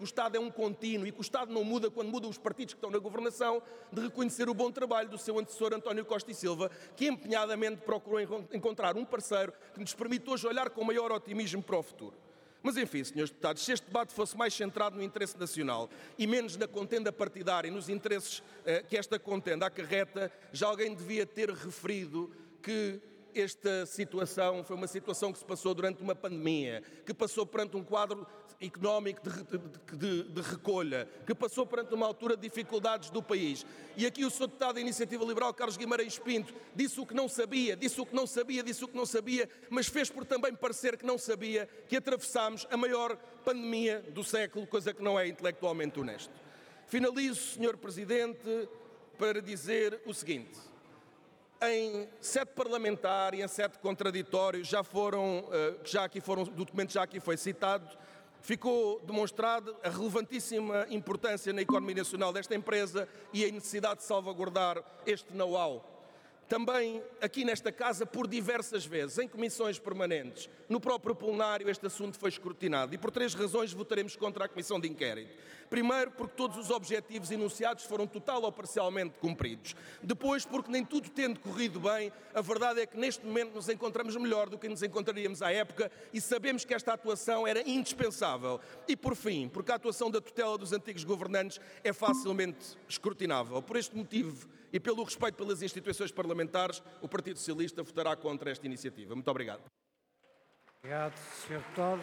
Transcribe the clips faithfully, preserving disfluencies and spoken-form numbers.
Estado é um contínuo e que o Estado não muda quando mudam os partidos que estão na governação, de reconhecer o bom trabalho do seu antecessor António Costa e Silva, que empenhadamente procurou encontrar um parceiro que nos permite hoje olhar com maior otimismo para o futuro. Mas enfim, senhores deputados, se este debate fosse mais centrado no interesse nacional e menos na contenda partidária e nos interesses eh, que esta contenda acarreta, já alguém devia ter referido que esta situação foi uma situação que se passou durante uma pandemia, que passou perante um quadro económico de, de, de, de recolha, que passou perante uma altura de dificuldades do país. E aqui o senhor deputado da Iniciativa Liberal, Carlos Guimarães Pinto, disse o que não sabia, disse o que não sabia, disse o que não sabia, mas fez por também parecer que não sabia que atravessámos a maior pandemia do século, coisa que não é intelectualmente honesto. Finalizo, senhor Presidente, para dizer o seguinte. Em sede parlamentar e em sede contraditório, já foram, já aqui foram, o documento já aqui foi citado, ficou demonstrada a relevantíssima importância na economia nacional desta empresa e a necessidade de salvaguardar este know-how. Também aqui nesta Casa, por diversas vezes, em comissões permanentes, no próprio plenário, este assunto foi escrutinado. E por três razões votaremos contra a comissão de inquérito. Primeiro, porque todos os objetivos enunciados foram total ou parcialmente cumpridos. Depois, porque nem tudo tendo corrido bem, a verdade é que neste momento nos encontramos melhor do que nos encontraríamos à época e sabemos que esta atuação era indispensável. E por fim, porque a atuação da tutela dos antigos governantes é facilmente escrutinável. Por este motivo e pelo respeito pelas instituições parlamentares, o Partido Socialista votará contra esta iniciativa. Muito obrigado. Obrigado, senhor Deputado.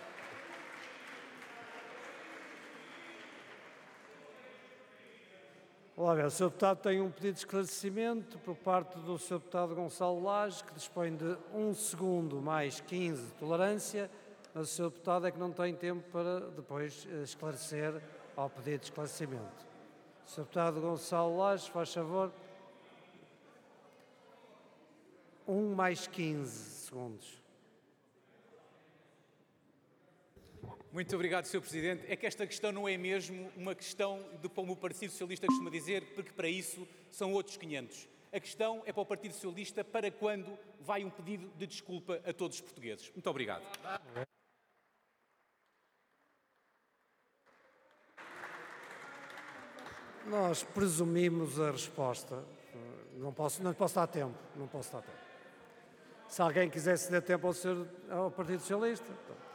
Olá, bem, o senhor Deputado tem um pedido de esclarecimento por parte do senhor Deputado Gonçalo Laje, que dispõe de um segundo mais quinze de tolerância, mas o senhor Deputado é que não tem tempo para depois esclarecer ao pedido de esclarecimento. senhor Deputado Gonçalo Laje, faz favor. um mais quinze segundos. Muito obrigado, senhor Presidente. É que esta questão não é mesmo uma questão de como o Partido Socialista costuma dizer, porque para isso são outros quinhentos. A questão é para o Partido Socialista para quando vai um pedido de desculpa a todos os portugueses. Muito obrigado. Nós presumimos a resposta. Não posso, não posso dar tempo. Não posso dar tempo. Se alguém quiser ceder tempo ao, senhor, ao Partido Socialista.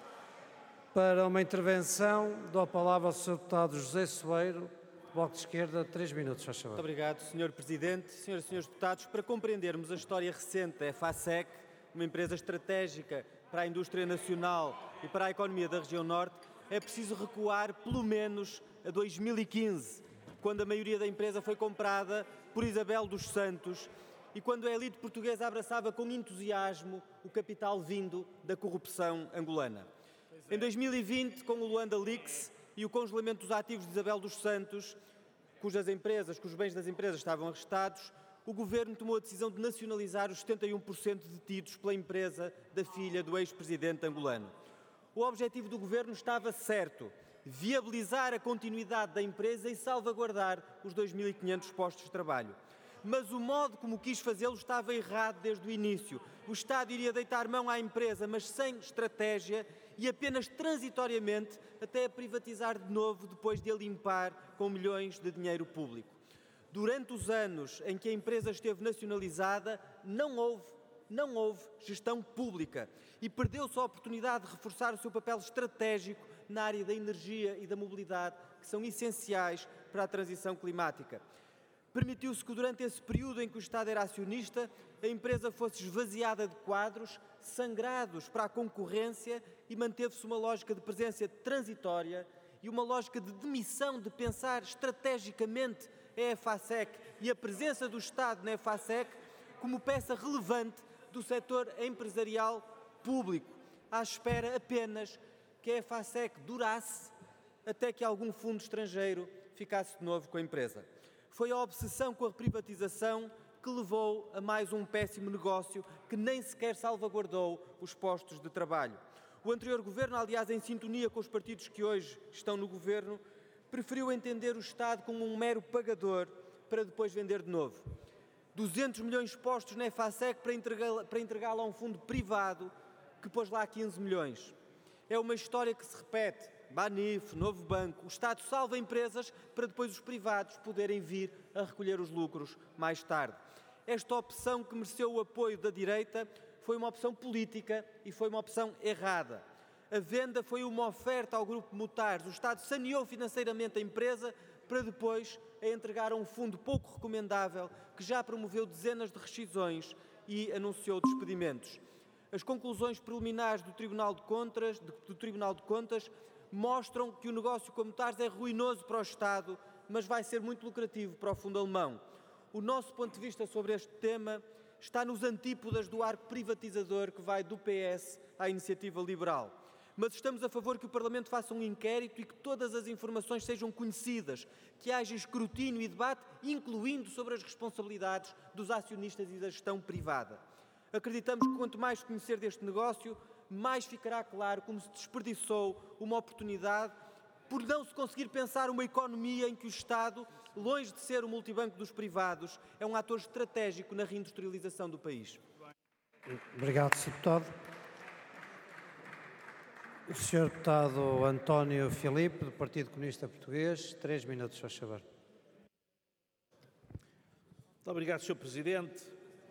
Para uma intervenção, dou a palavra ao senhor Deputado José Soeiro, Bloco de Esquerda, três minutos, faz favor. Muito obrigado, senhor Presidente. Senhoras e senhores deputados, para compreendermos a história recente da EFASEC, uma empresa estratégica para a indústria nacional e para a economia da região norte, é preciso recuar pelo menos a dois mil e quinze, quando a maioria da empresa foi comprada por Isabel dos Santos e quando a elite portuguesa abraçava com entusiasmo o capital vindo da corrupção angolana. Em dois mil e vinte, com o Luanda Leaks e o congelamento dos ativos de Isabel dos Santos, cujas empresas, cujos bens das empresas estavam arrestados, o Governo tomou a decisão de nacionalizar os setenta e um por cento detidos pela empresa da filha do ex-presidente angolano. O objetivo do Governo estava certo: viabilizar a continuidade da empresa e salvaguardar os dois mil e quinhentos postos de trabalho. Mas o modo como quis fazê-lo estava errado desde o início. O Estado iria deitar mão à empresa, mas sem estratégia e apenas transitoriamente até a privatizar de novo depois de a limpar com milhões de dinheiro público. Durante os anos em que a empresa esteve nacionalizada, não houve, não houve gestão pública e perdeu-se a oportunidade de reforçar o seu papel estratégico na área da energia e da mobilidade, que são essenciais para a transição climática. Permitiu-se que durante esse período em que o Estado era acionista, a empresa fosse esvaziada de quadros, sangrados para a concorrência e manteve-se uma lógica de presença transitória e uma lógica de demissão de pensar estrategicamente a EFASEC e a presença do Estado na EFASEC como peça relevante do setor empresarial público, à espera apenas que a EFASEC durasse até que algum fundo estrangeiro ficasse de novo com a empresa. Foi a obsessão com a privatização que levou a mais um péssimo negócio que nem sequer salvaguardou os postos de trabalho. O anterior Governo, aliás, em sintonia com os partidos que hoje estão no Governo, preferiu entender o Estado como um mero pagador para depois vender de novo. duzentos milhões postos na EFASEC para entregá-la para entregá-la a um fundo privado que pôs lá quinze milhões. É uma história que se repete Banif, Novo Banco, o Estado salva empresas para depois os privados poderem vir a recolher os lucros mais tarde. Esta opção, que mereceu o apoio da direita, foi uma opção política e foi uma opção errada. A venda foi uma oferta ao Grupo Mutares. O Estado saneou financeiramente a empresa para depois a entregar a um fundo pouco recomendável que já promoveu dezenas de rescisões e anunciou despedimentos. As conclusões preliminares do Tribunal de Contas, do Tribunal de Contas mostram que o negócio com Mutares é ruinoso para o Estado, mas vai ser muito lucrativo para o fundo alemão. O nosso ponto de vista sobre este tema está nos antípodas do arco privatizador que vai do P S à Iniciativa Liberal. Mas estamos a favor que o Parlamento faça um inquérito e que todas as informações sejam conhecidas, que haja escrutínio e debate, incluindo sobre as responsabilidades dos acionistas e da gestão privada. Acreditamos que quanto mais conhecer deste negócio, mais ficará claro como se desperdiçou uma oportunidade por não se conseguir pensar uma economia em que o Estado, longe de ser o multibanco dos privados, é um ator estratégico na reindustrialização do país. Obrigado, senhor Deputado. O senhor Deputado António Filipe, do Partido Comunista Português, três minutos, faz favor. Muito obrigado, senhor Presidente.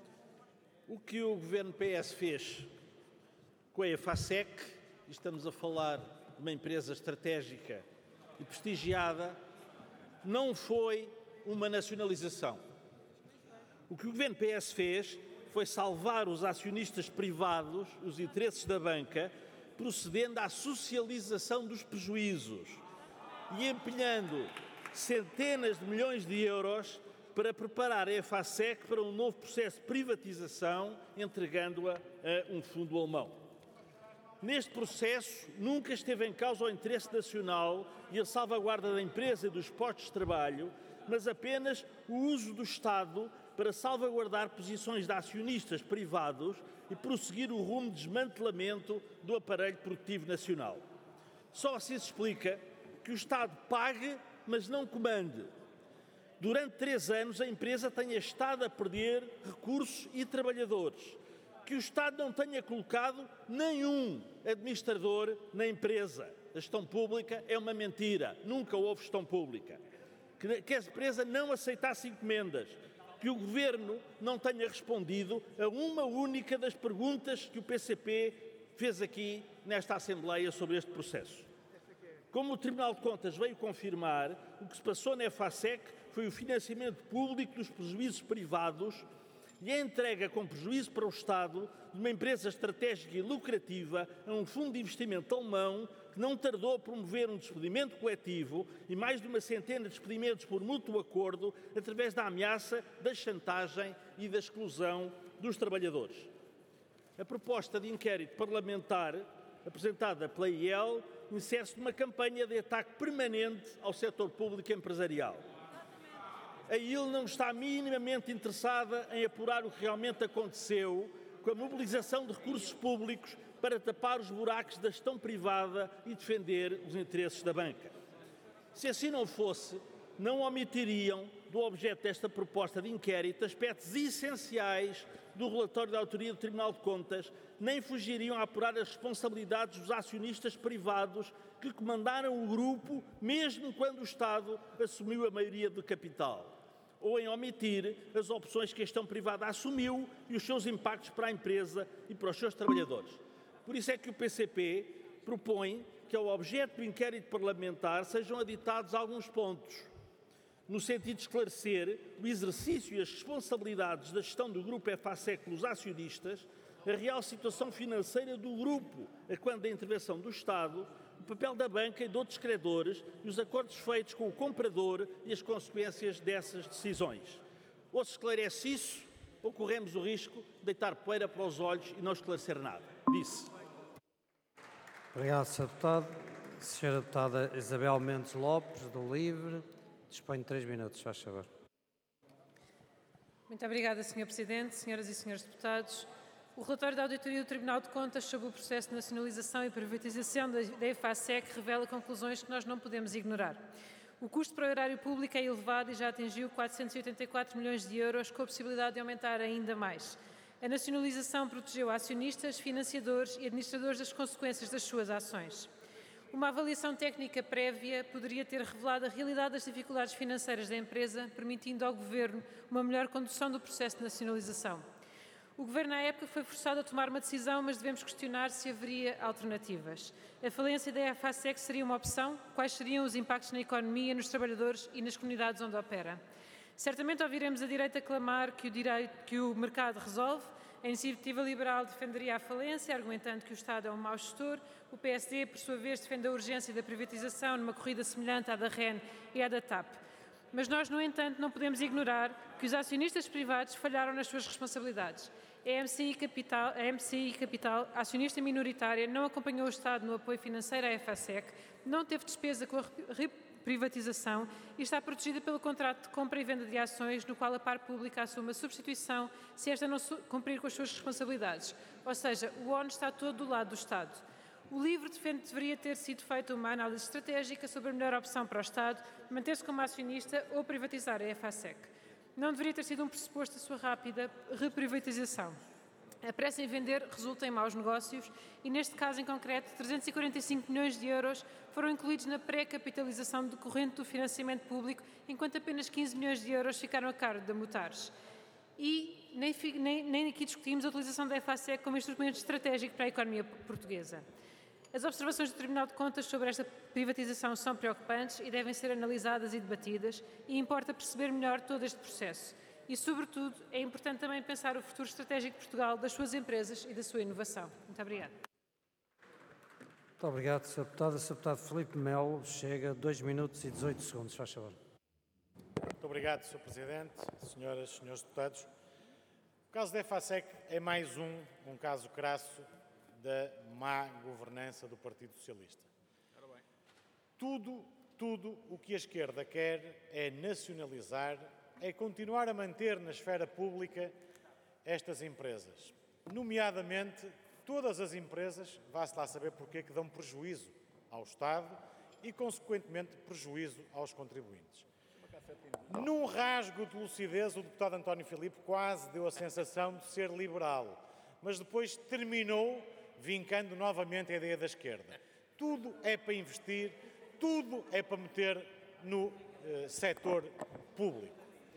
O que o Governo P S fez com a EFASEC, e estamos a falar de uma empresa estratégica e prestigiada, não foi uma nacionalização. O que o Governo P S fez foi salvar os acionistas privados, os interesses da banca, procedendo à socialização dos prejuízos e empenhando centenas de milhões de euros para preparar a EFASEC para um novo processo de privatização, entregando-a a um fundo alemão. Neste processo, nunca esteve em causa o interesse nacional e a salvaguarda da empresa e dos postos de trabalho, mas apenas o uso do Estado para salvaguardar posições de acionistas privados e prosseguir o rumo de desmantelamento do aparelho produtivo nacional. Só assim se explica que o Estado pague, mas não comande. Durante três anos, a empresa tenha estado a perder recursos e trabalhadores, que o Estado não tenha colocado nenhum administrador na empresa. A gestão pública é uma mentira, nunca houve gestão pública. Que, que a empresa não aceitasse encomendas, que o Governo não tenha respondido a uma única das perguntas que o P C P fez aqui nesta Assembleia sobre este processo. Como o Tribunal de Contas veio confirmar, o que se passou na EFASEC foi o financiamento público dos prejuízos privados e a entrega com prejuízo para o Estado de uma empresa estratégica e lucrativa a um fundo de investimento alemão que não tardou a promover um despedimento coletivo e mais de uma centena de despedimentos por mútuo acordo através da ameaça, da chantagem e da exclusão dos trabalhadores. A proposta de inquérito parlamentar apresentada pela I E L insere-se numa campanha de ataque permanente ao setor público empresarial. A I L não está minimamente interessada em apurar o que realmente aconteceu com a mobilização de recursos públicos para tapar os buracos da gestão privada e defender os interesses da banca. Se assim não fosse, não omitiriam do objeto desta proposta de inquérito aspectos essenciais do relatório da autoria do Tribunal de Contas, nem fugiriam a apurar as responsabilidades dos acionistas privados que comandaram o grupo, mesmo quando o Estado assumiu a maioria do capital, ou em omitir as opções que a gestão privada assumiu e os seus impactos para a empresa e para os seus trabalhadores. Por isso é que o P C P propõe que ao objeto do inquérito parlamentar sejam aditados alguns pontos, no sentido de esclarecer o exercício e as responsabilidades da gestão do Grupo EFASEC pelos acionistas, a real situação financeira do grupo, a quando da intervenção do Estado, o papel da banca e de outros credores e os acordos feitos com o comprador e as consequências dessas decisões. Ou se esclarece isso, ou corremos o risco de deitar poeira para os olhos e não esclarecer nada. Disse. Obrigado, senhor Deputado. senhora Deputada Isabel Mendes Lopes, do LIVRE, dispõe de três minutos, faz favor. Muito obrigada, senhor Presidente, senhoras e senhores deputados. O relatório da Auditoria do Tribunal de Contas sobre o processo de nacionalização e privatização da EFASEC revela conclusões que nós não podemos ignorar. O custo para o erário público é elevado e já atingiu quatrocentos e oitenta e quatro milhões de euros, com a possibilidade de aumentar ainda mais. A nacionalização protegeu acionistas, financiadores e administradores das consequências das suas ações. Uma avaliação técnica prévia poderia ter revelado a realidade das dificuldades financeiras da empresa, permitindo ao Governo uma melhor condução do processo de nacionalização. O Governo, à época, foi forçado a tomar uma decisão, mas devemos questionar se haveria alternativas. A falência da EFASEC seria uma opção? Quais seriam os impactos na economia, nos trabalhadores e nas comunidades onde opera? Certamente ouviremos a direita clamar que o, direito, que o mercado resolve. A Iniciativa Liberal defenderia a falência, argumentando que o Estado é um mau gestor. O P S D, por sua vez, defende a urgência da privatização numa corrida semelhante à da R E N e à da TAP. Mas nós, no entanto, não podemos ignorar que os acionistas privados falharam nas suas responsabilidades. A M C I Capital, a M C I Capital, a acionista minoritária, não acompanhou o Estado no apoio financeiro à EFASEC, não teve despesa com a privatização e está protegida pelo contrato de compra e venda de ações, no qual a par pública assume a substituição se esta não cumprir com as suas responsabilidades. Ou seja, o ónus está todo do lado do Estado. O LIVRE defende que deveria ter sido feita uma análise estratégica sobre a melhor opção para o Estado, manter-se como acionista ou privatizar a EFASEC. Não deveria ter sido um pressuposto a sua rápida reprivatização. A pressa em vender resulta em maus negócios e, neste caso em concreto, trezentos e quarenta e cinco milhões de euros foram incluídos na pré-capitalização decorrente do financiamento público, enquanto apenas quinze milhões de euros ficaram a cargo da Mutares. E nem, nem, nem aqui discutimos a utilização da EFASEC como instrumento estratégico para a economia portuguesa. As observações do Tribunal de Contas sobre esta privatização são preocupantes e devem ser analisadas e debatidas, e importa perceber melhor todo este processo. E, sobretudo, é importante também pensar o futuro estratégico de Portugal, das suas empresas e da sua inovação. Muito obrigada. Muito obrigado, senhor Deputado. senhor Deputado Filipe Melo, chega dois minutos e dezoito segundos, faz favor. Muito obrigado, senhor Presidente, senhoras e senhores deputados. O caso da EFASEC é mais um, um caso crasso da má governança do Partido Socialista. Tudo, tudo o que a esquerda quer é nacionalizar, é continuar a manter na esfera pública estas empresas. Nomeadamente, todas as empresas, vá-se lá saber porquê, que dão prejuízo ao Estado e, consequentemente, prejuízo aos contribuintes. Num rasgo de lucidez, o deputado António Filipe quase deu a sensação de ser liberal, mas depois terminou vincando novamente a ideia da esquerda. Tudo é para investir, tudo é para meter no eh, setor público.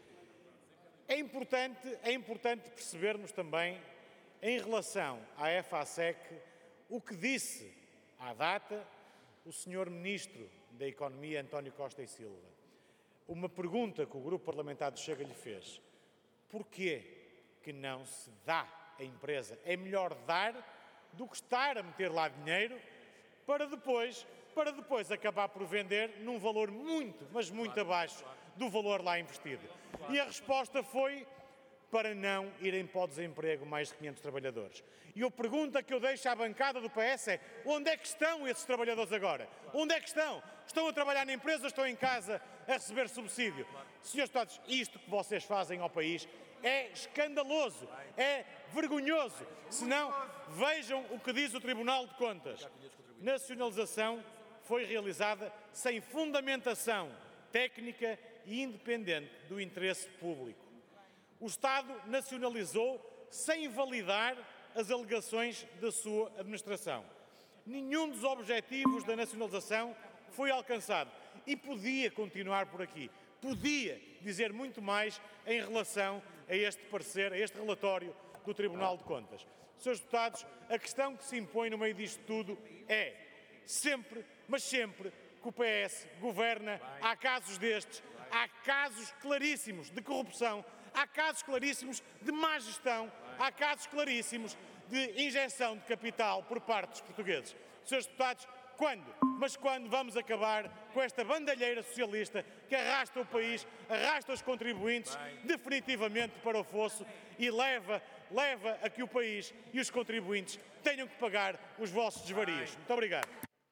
É importante, é importante percebermos também, em relação à EFASEC, o que disse à data o senhor Ministro da Economia, António Costa e Silva. Uma pergunta que o Grupo Parlamentar do Chega lhe fez. Porquê que não se dá a empresa? É melhor dar do que estar a meter lá dinheiro para depois, para depois acabar por vender num valor muito, mas muito abaixo do valor lá investido. E a resposta foi para não irem para o desemprego mais de quinhentos trabalhadores. E a pergunta que eu deixo à bancada do P S é: onde é que estão esses trabalhadores agora? Onde é que estão? Estão a trabalhar na empresa ou estão em casa a receber subsídio? Senhores deputados, isto que vocês fazem ao país é escandaloso, é vergonhoso. Se não, vejam o que diz o Tribunal de Contas. Nacionalização foi realizada sem fundamentação técnica e independente do interesse público. O Estado nacionalizou sem validar as alegações da sua administração. Nenhum dos objetivos da nacionalização foi alcançado e podia continuar por aqui. Podia dizer muito mais em relação a este parecer, a este relatório do Tribunal de Contas. Senhores deputados, a questão que se impõe no meio disto tudo é, sempre, mas sempre, que o P S governa, há casos destes, há casos claríssimos de corrupção, há casos claríssimos de má gestão, há casos claríssimos de injeção de capital por parte dos portugueses. Senhores deputados, quando? Mas quando vamos acabar com esta bandalheira socialista que arrasta o país, arrasta os contribuintes definitivamente para o fosso e leva, leva a que o país e os contribuintes tenham que pagar os vossos desvarios. Muito obrigado.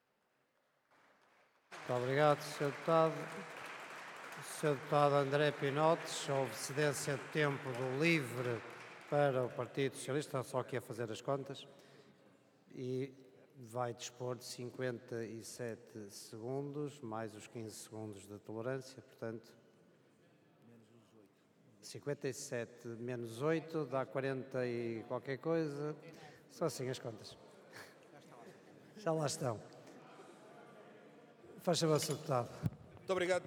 Muito obrigado, senhor Deputado. senhor Deputado André Pinotes, houve cedência de tempo do LIVRE para o Partido Socialista, só aqui a fazer as contas, e vai dispor de cinquenta e sete segundos, mais os quinze segundos de tolerância, portanto, cinquenta e sete menos oito dá quarenta e qualquer coisa, só assim as contas. Já lá estão. Faz favor, senhor Deputado. Muito obrigado,